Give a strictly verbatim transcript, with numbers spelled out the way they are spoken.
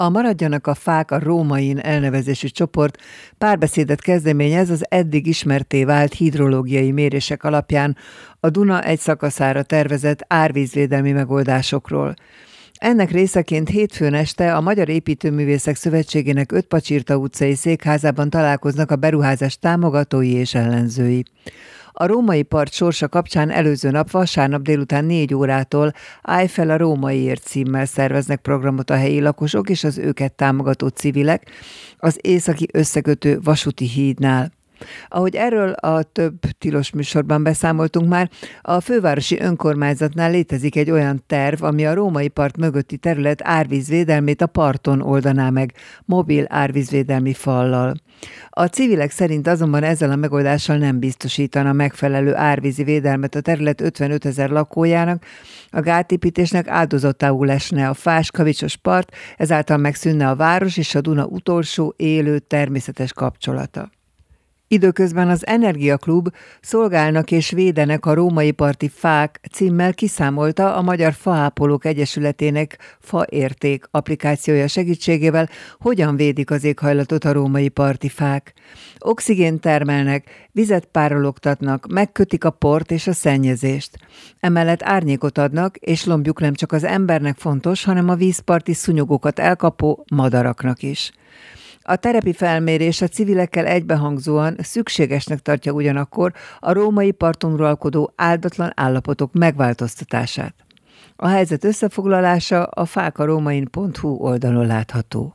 A Maradjanak a fák a Rómain elnevezésű csoport párbeszédet kezdeményez az eddig ismertté vált hidrológiai mérések alapján a Duna egy szakaszára tervezett árvízvédelmi megoldásokról. Ennek részeként hétfőn este a Magyar Építőművészek Szövetségének Ötpacsirta utcai székházában találkoznak a beruházás támogatói és ellenzői. A római part sorsa kapcsán előző nap vasárnap délután négy órától Állj fel a rómaiért címmel szerveznek programot a helyi lakosok és az őket támogató civilek az északi összekötő vasúti hídnál. Ahogy erről a több tilos műsorban beszámoltunk már, a fővárosi önkormányzatnál létezik egy olyan terv, ami a római part mögötti terület árvízvédelmét a parton oldaná meg, mobil árvízvédelmi fallal. A civilek szerint azonban ezzel a megoldással nem biztosítana megfelelő árvízi védelmet a terület ötvenöt ezer lakójának, a gátépítésnek áldozatául esne a fás, kavicsos part, ezáltal megszűnne a város és a Duna utolsó élő természetes kapcsolata. Időközben az Energiaklub Szolgálnak és védenek a római parti fák címmel kiszámolta a Magyar Faápolók Egyesületének Faérték applikációja segítségével, hogyan védik az éghajlatot a római parti fák. Oxigént termelnek, vizet párologtatnak, megkötik a port és a szennyezést. Emellett árnyékot adnak, és lombjuk nem csak az embernek fontos, hanem a vízparti szúnyogokat elkapó madaraknak is. A terepi felmérés a civilekkel egybehangzóan szükségesnek tartja ugyanakkor a római parton uralkodó áldatlan állapotok megváltoztatását. A helyzet összefoglalása a fákaromain pont hu oldalon látható.